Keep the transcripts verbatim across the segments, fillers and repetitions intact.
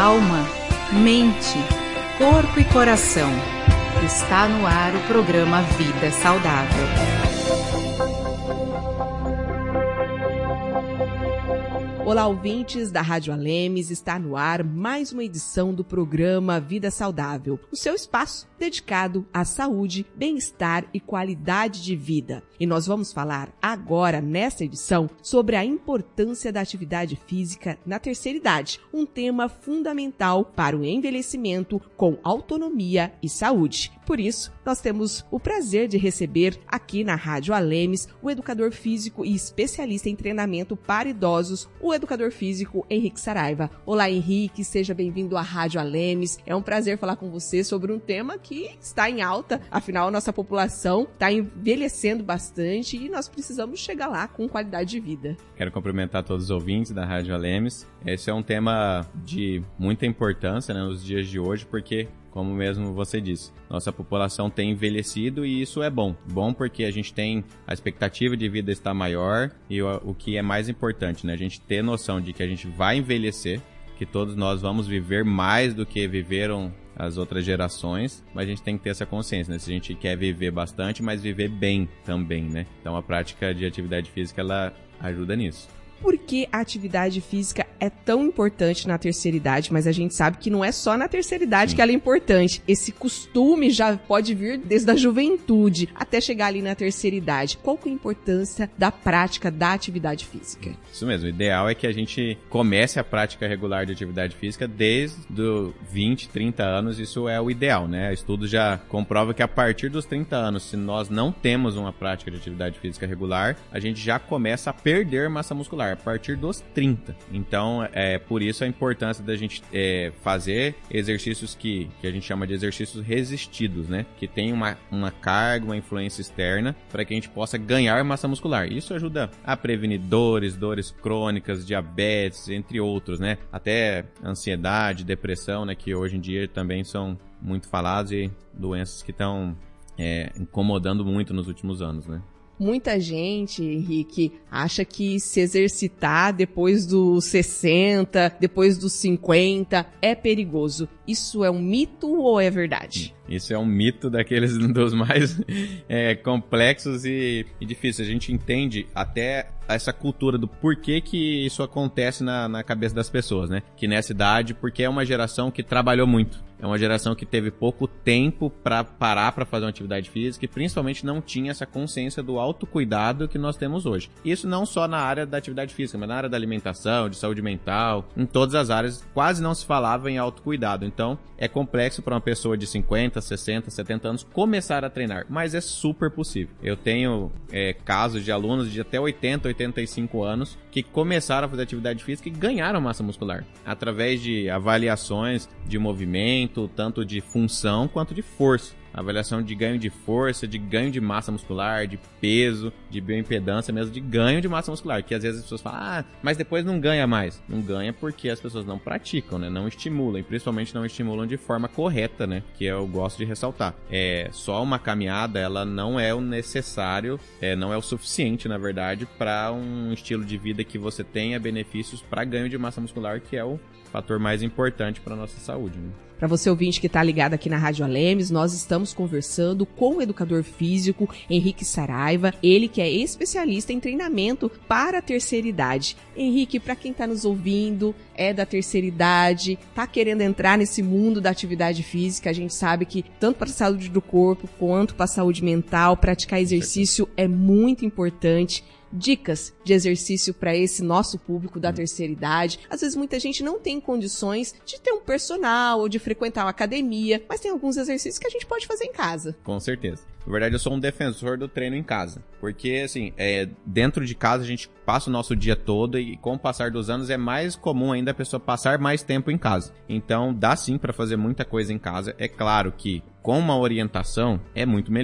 alma, mente, corpo e coração. Está no ar o programa Vida Saudável. Olá, ouvintes da Rádio Alemes, está no ar mais uma edição do programa Vida Saudável, o seu espaço dedicado à saúde, bem-estar e qualidade de vida. E nós vamos falar agora, nesta edição, sobre a importância da atividade física na terceira idade, um tema fundamental para o envelhecimento com autonomia e saúde. Por isso, nós temos o prazer de receber aqui na Rádio Alemes o educador físico e especialista em treinamento para idosos, o educador físico Henrique Saraiva. Olá, Henrique, seja bem-vindo à Rádio Alemes. É um prazer falar com você sobre um tema que está em alta, afinal, a nossa população está envelhecendo bastante e nós precisamos chegar lá com qualidade de vida. Quero cumprimentar todos os ouvintes da Rádio Alemes. Esse é um tema de muita importância, né, nos dias de hoje, porque, como mesmo você disse, nossa população tem envelhecido e isso é bom. Bom porque a gente tem a expectativa de vida estar maior e o, o que é mais importante, né? A gente ter noção de que a gente vai envelhecer, que todos nós vamos viver mais do que viveram as outras gerações, mas a gente tem que ter essa consciência, né? Se a gente quer viver bastante, mas viver bem também, né? Então a prática de atividade física, ela ajuda nisso. Por que a atividade física é tão importante na terceira idade? Mas a gente sabe que não é só na terceira idade Sim. que ela é importante. Esse costume já pode vir desde a juventude até chegar ali na terceira idade. Qual que é a importância da prática da atividade física? Isso mesmo. O ideal é que a gente comece a prática regular de atividade física desde os vinte, trinta anos. Isso é o ideal, né? Estudos já comprovam que a partir dos trinta anos, se nós não temos uma prática de atividade física regular, a gente já começa a perder massa muscular a partir dos trinta. Então, é por isso a importância da gente é, fazer exercícios que, que a gente chama de exercícios resistidos, né? Que tem uma, uma carga, uma influência externa para que a gente possa ganhar massa muscular. Isso ajuda a prevenir dores, dores crônicas, diabetes, entre outros, né? Até ansiedade, depressão, né? Que hoje em dia também são muito falados e doenças que estão é, incomodando muito nos últimos anos, né? Muita gente, Henrique, acha que se exercitar depois dos sessenta, depois dos cinquenta, é perigoso. Isso é um mito ou é verdade? Isso é um mito daqueles dos mais é, complexos e, e difíceis. A gente entende até essa cultura do porquê que isso acontece na, na cabeça das pessoas, né? Que nessa idade, porque é uma geração que trabalhou muito. É uma geração que teve pouco tempo para parar para fazer uma atividade física e principalmente não tinha essa consciência do autocuidado que nós temos hoje. Isso não só na área da atividade física, mas na área da alimentação, de saúde mental, em todas as áreas quase não se falava em autocuidado. Então é complexo para uma pessoa de cinquenta, sessenta, setenta anos começar a treinar, mas é super possível. Eu tenho é, casos de alunos de até oitenta, oitenta e cinco anos que começaram a fazer atividade física e ganharam massa muscular através de avaliações de movimento, tanto de função quanto de força. Avaliação de ganho de força, de ganho de massa muscular, de peso, de bioimpedância mesmo, de ganho de massa muscular. Que às vezes as pessoas falam, ah, mas depois não ganha mais. Não ganha porque as pessoas não praticam, né? Não estimulam, e principalmente não estimulam de forma correta, né? Que eu gosto de ressaltar. É, só uma caminhada, ela não é o necessário, é, não é o suficiente, na verdade, para um estilo de vida que você tenha benefícios para ganho de massa muscular, que é o fator mais importante para a nossa saúde, né? Para você ouvinte que está ligado aqui na Rádio Alemes, nós estamos conversando com o educador físico Henrique Saraiva, ele que é especialista em treinamento para a terceira idade. Henrique, para quem está nos ouvindo, é da terceira idade, está querendo entrar nesse mundo da atividade física, a gente sabe que tanto para a saúde do corpo quanto para a saúde mental, praticar exercício é muito importante. Dicas de exercício para esse nosso público da terceira idade. Às vezes muita gente não tem condições de ter um personal ou de frequentar uma academia, mas tem alguns exercícios que a gente pode fazer em casa. Com certeza. Na verdade, eu sou um defensor do treino em casa. Porque, assim, é, dentro de casa a gente passa o nosso dia todo e com o passar dos anos é mais comum ainda a pessoa passar mais tempo em casa. Então, dá sim para fazer muita coisa em casa. É claro que com uma orientação é muito melhor.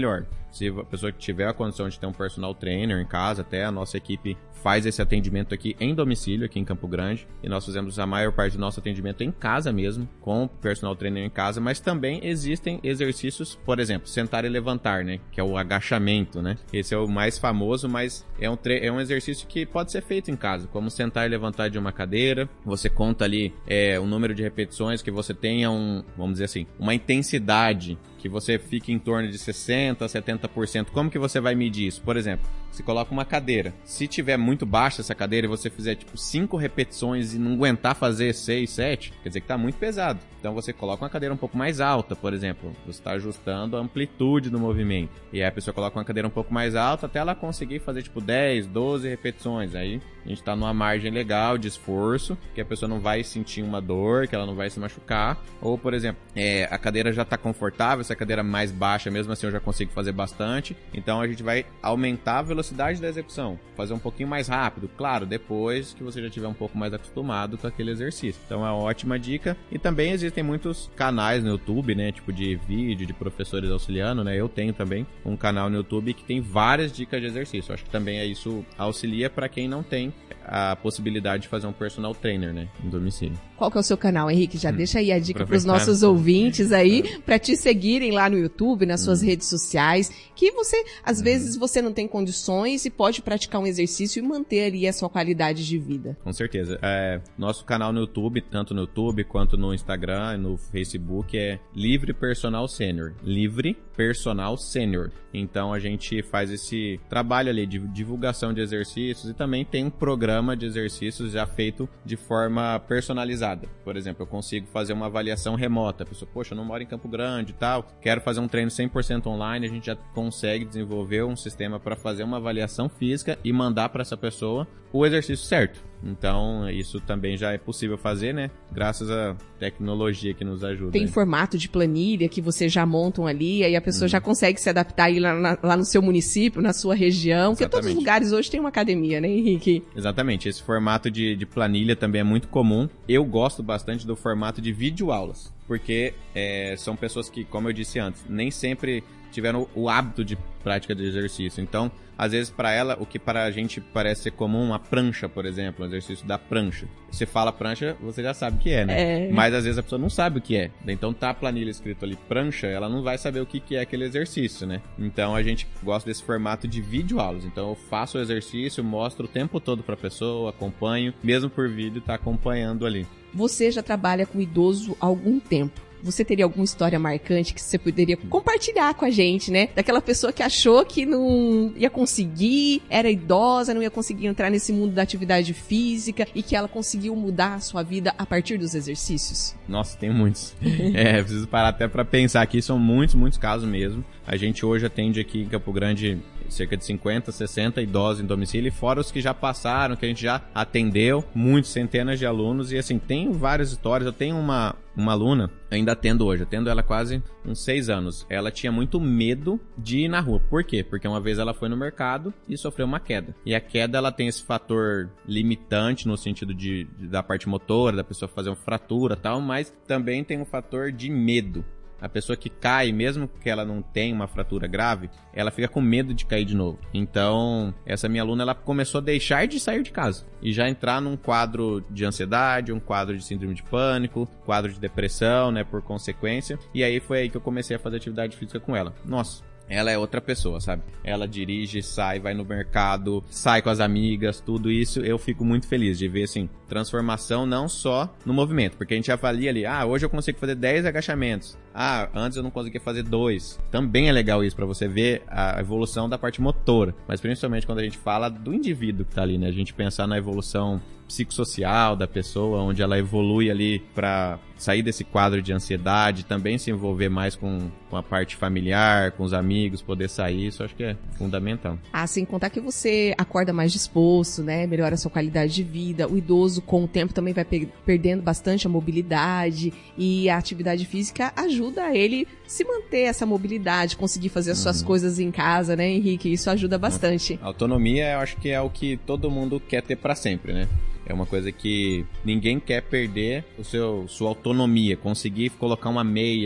Se a pessoa que tiver a condição de ter um personal trainer em casa, até a nossa equipe faz esse atendimento aqui em domicílio, aqui em Campo Grande, e nós fazemos a maior parte do nosso atendimento em casa mesmo, com personal trainer em casa, mas também existem exercícios, por exemplo, sentar e levantar, né, que é o agachamento, né, esse é o mais famoso, mas é um, é um exercício que pode ser feito em casa, como sentar e levantar de uma cadeira, você conta ali é, o número de repetições, que você tenha um, vamos dizer assim, uma intensidade, que você fique em torno de sessenta por cento, setenta por cento. Como que você vai medir isso? Por exemplo, você coloca uma cadeira. Se tiver muito baixa essa cadeira e você fizer tipo cinco repetições e não aguentar fazer seis, sete, quer dizer que tá muito pesado. Então você coloca uma cadeira um pouco mais alta, por exemplo. Você está ajustando a amplitude do movimento. E aí a pessoa coloca uma cadeira um pouco mais alta até ela conseguir fazer tipo dez, doze repetições. Aí a gente tá numa margem legal de esforço, que a pessoa não vai sentir uma dor, que ela não vai se machucar. Ou, por exemplo, é, a cadeira já tá confortável, essa cadeira mais baixa, mesmo assim eu já consigo fazer bastante. Então a gente vai aumentar a velocidade da execução, fazer um pouquinho mais rápido, claro, depois que você já estiver um pouco mais acostumado com aquele exercício. Então é uma ótima dica. E também existem muitos canais no YouTube, né, tipo de vídeo, de professores auxiliando, né, eu tenho também um canal no YouTube que tem várias dicas de exercício. Eu acho que também é isso auxilia para quem não tem a possibilidade de fazer um personal trainer, né, em domicílio. Qual que é o seu canal, Henrique? Já hum, deixa aí a dica para os nossos ouvintes aí, para te seguirem lá no YouTube, nas suas hum. redes sociais, que você, às hum. vezes, você não tem condições e pode praticar um exercício e manter ali a sua qualidade de vida. Com certeza. É, nosso canal no YouTube, tanto no YouTube quanto no Instagram e no Facebook, é Livre Personal Sênior. Livre Personal Sênior. Então a gente faz esse trabalho ali de divulgação de exercícios e também tem um programa de exercícios já feito de forma personalizada. Por exemplo, eu consigo fazer uma avaliação remota. A pessoa, poxa, eu não moro em Campo Grande e tal, quero fazer um treino cem por cento online, a gente já consegue desenvolver um sistema para fazer uma avaliação física e mandar para essa pessoa o exercício certo. Então, isso também já é possível fazer, né? Graças à tecnologia que nos ajuda. Tem aí. Formato de planilha que vocês já montam ali, aí a pessoa hum. já consegue se adaptar aí lá, na, lá no seu município, na sua região, porque todos os lugares hoje tem uma academia, né, Henrique? Exatamente. Esse formato de, de planilha também é muito comum. Eu gosto bastante do formato de videoaulas, porque é, são pessoas que, como eu disse antes, nem sempre tiveram o hábito de prática de exercício. Então, às vezes, para ela, o que para a gente parece ser comum, a prancha, por exemplo, o exercício da prancha. Você fala prancha, você já sabe o que é, né? É. Mas, às vezes, a pessoa não sabe o que é. Então, tá a planilha escrito ali, prancha, ela não vai saber o que, que é aquele exercício, né? Então, a gente gosta desse formato de videoaulas. Então, eu faço o exercício, mostro o tempo todo para a pessoa, acompanho, mesmo por vídeo, tá acompanhando ali. Você já trabalha com idoso há algum tempo. Você teria alguma história marcante que você poderia compartilhar com a gente, né? Daquela pessoa que achou que não ia conseguir, era idosa, não ia conseguir entrar nesse mundo da atividade física e que ela conseguiu mudar a sua vida a partir dos exercícios? Nossa, tem muitos. É, preciso parar até pra pensar aqui, são muitos, muitos casos mesmo. A gente hoje atende aqui em Campo Grande cerca de cinquenta, sessenta idosos em domicílio, e fora os que já passaram, que a gente já atendeu, muitos, centenas de alunos, e assim, tem várias histórias. Eu tenho uma, uma aluna, ainda atendo hoje, atendo ela quase uns seis anos. Ela tinha muito medo de ir na rua. Por quê? Porque uma vez ela foi no mercado e sofreu uma queda. E a queda, ela tem esse fator limitante no sentido de, de da parte motora, da pessoa fazer uma fratura e tal, mas também tem um fator de medo. A pessoa que cai, mesmo que ela não tenha uma fratura grave, ela fica com medo de cair de novo. Então, essa minha aluna, ela começou a deixar de sair de casa e já entrar num quadro de ansiedade, um quadro de síndrome de pânico, quadro de depressão, né, por consequência. E aí foi aí que eu comecei a fazer atividade física com ela. Nossa, ela é outra pessoa, sabe? Ela dirige, sai, vai no mercado, sai com as amigas, tudo isso. Eu fico muito feliz de ver, assim, transformação não só no movimento. Porque a gente avalia ali, ah, hoje eu consigo fazer dez agachamentos. Ah, antes eu não conseguia fazer dois. Também é legal isso pra você ver a evolução da parte motora. Mas principalmente quando a gente fala do indivíduo que tá ali, né? A gente pensar na evolução psicossocial da pessoa, onde ela evolui ali pra sair desse quadro de ansiedade, também se envolver mais com, com a parte familiar, com os amigos, poder sair, isso eu acho que é fundamental. Ah, sem contar que você acorda mais disposto, né? Melhora a sua qualidade de vida. O idoso, com o tempo, também vai pe- perdendo bastante a mobilidade, e a atividade física ajuda ele se manter essa mobilidade, conseguir fazer as suas uhum. coisas em casa, né, Henrique? Isso ajuda bastante. A autonomia, eu acho que é o que todo mundo quer ter pra sempre, né? É uma coisa que ninguém quer perder o seu, sua autonomia, conseguir colocar uma meia,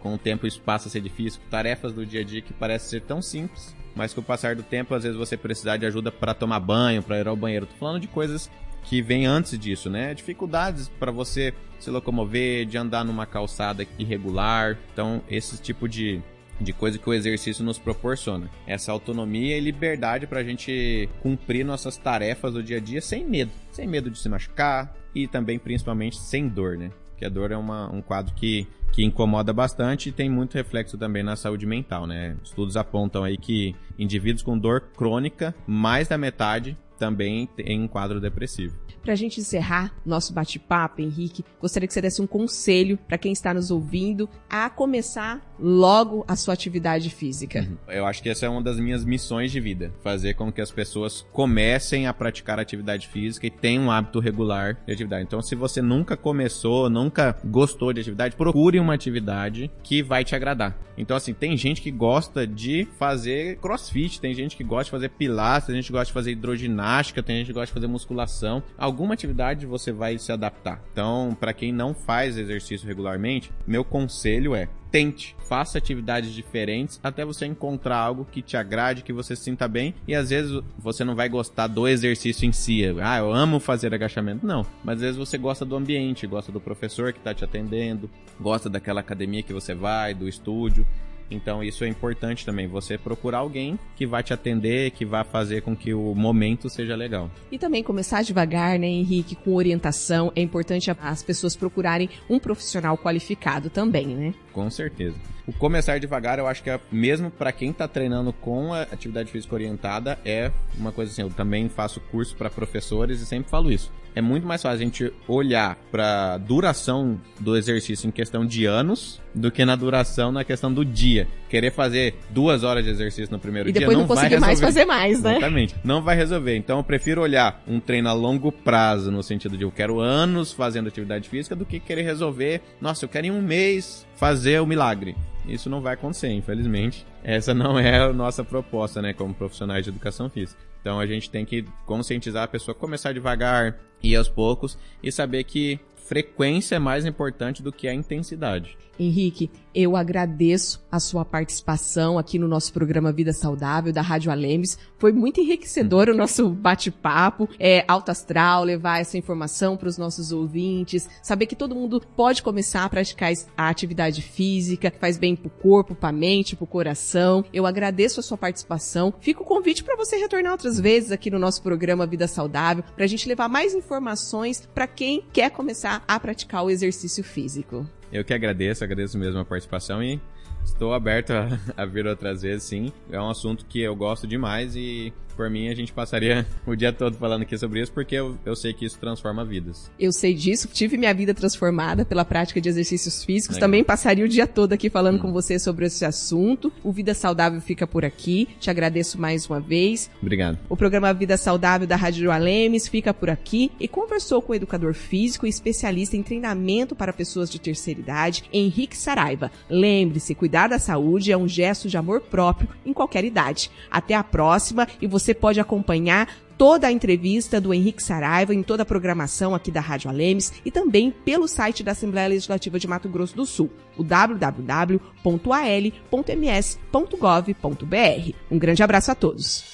com o tempo isso passa a ser difícil, tarefas do dia a dia que parecem ser tão simples, mas com o passar do tempo, às vezes você precisar de ajuda para tomar banho, para ir ao banheiro. Tô falando de coisas que vêm antes disso, né? Dificuldades para você se locomover, de andar numa calçada irregular. Então, esse tipo de, de coisa que o exercício nos proporciona. Essa autonomia e liberdade para a gente cumprir nossas tarefas do dia a dia sem medo. Sem medo de se machucar e também, principalmente, sem dor, né? Porque a dor é uma, um quadro que, que incomoda bastante e tem muito reflexo também na saúde mental, né? Estudos apontam aí que indivíduos com dor crônica, mais da metade também tem um quadro depressivo. Para a gente encerrar nosso bate-papo, Henrique, gostaria que você desse um conselho para quem está nos ouvindo a começar logo a sua atividade física. Eu acho que essa é uma das minhas missões de vida, fazer com que as pessoas comecem a praticar atividade física e tenham um hábito regular de atividade. Então, se você nunca começou, nunca gostou de atividade, procure uma atividade que vai te agradar. Então, assim, tem gente que gosta de fazer crossfit, tem gente que gosta de fazer pilates, tem gente que gosta de fazer hidroginástica, tem gente que gosta de fazer musculação. Alguma atividade você vai se adaptar. Então, para quem não faz exercício regularmente, meu conselho é: tente, faça atividades diferentes até você encontrar algo que te agrade, que você se sinta bem. E às vezes você não vai gostar do exercício em si. Ah, eu amo fazer agachamento. Não, mas às vezes você gosta do ambiente, gosta do professor que está te atendendo, gosta daquela academia que você vai, do estúdio. Então isso é importante também, você procurar alguém que vai te atender, que vai fazer com que o momento seja legal. E também começar devagar, né, Henrique, com orientação. É importante as pessoas procurarem um profissional qualificado também, né? Com certeza. O começar devagar, eu acho que é, mesmo para quem está treinando com a atividade física orientada, é uma coisa assim, eu também faço curso para professores e sempre falo isso. É muito mais fácil a gente olhar para a duração do exercício em questão de anos do que na duração na questão do dia. Querer fazer duas horas de exercício no primeiro e dia depois não, não vai conseguir resolver. mais fazer mais, né? Exatamente. Não vai resolver. Então eu prefiro olhar um treino a longo prazo, no sentido de eu quero anos fazendo atividade física, do que querer resolver, nossa, eu quero em um mês fazer o milagre. Isso não vai acontecer, infelizmente. Essa não é a nossa proposta, né, como profissionais de educação física. Então a gente tem que conscientizar a pessoa, começar devagar, ir aos poucos e saber que frequência é mais importante do que a intensidade. Henrique, eu agradeço a sua participação aqui no nosso programa Vida Saudável da Rádio Alemes. Foi muito enriquecedor o nosso bate-papo, é alto astral, levar essa informação para os nossos ouvintes, saber que todo mundo pode começar a praticar a atividade física, faz bem pro corpo, pra mente, pro coração. Eu agradeço a sua participação. Fica o convite para você retornar outras vezes aqui no nosso programa Vida Saudável, para a gente levar mais informações para quem quer começar a praticar o exercício físico. Eu que agradeço, agradeço mesmo a participação e estou aberto a, a vir outras vezes, sim. É um assunto que eu gosto demais e, por mim, a gente passaria o dia todo falando aqui sobre isso, porque eu, eu sei que isso transforma vidas. Eu sei disso, tive minha vida transformada pela prática de exercícios físicos. Legal. Também passaria o dia todo aqui falando hum. com você sobre esse assunto. O Vida Saudável fica por aqui. Te agradeço mais uma vez. Obrigado. O programa Vida Saudável da Rádio Alemes fica por aqui e conversou com o educador físico e especialista em treinamento para pessoas de terceira idade, Henrique Saraiva. Lembre-se, cuidar da saúde é um gesto de amor próprio em qualquer idade. Até a próxima, e você pode acompanhar toda a entrevista do Henrique Saraiva em toda a programação aqui da Rádio Alemes e também pelo site da Assembleia Legislativa de Mato Grosso do Sul, o w w w ponto a l ponto m s ponto gov ponto b r. Um grande abraço a todos.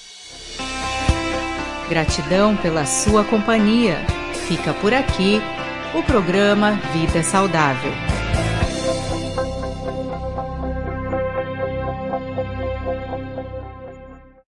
Gratidão pela sua companhia. Fica por aqui o programa Vida Saudável.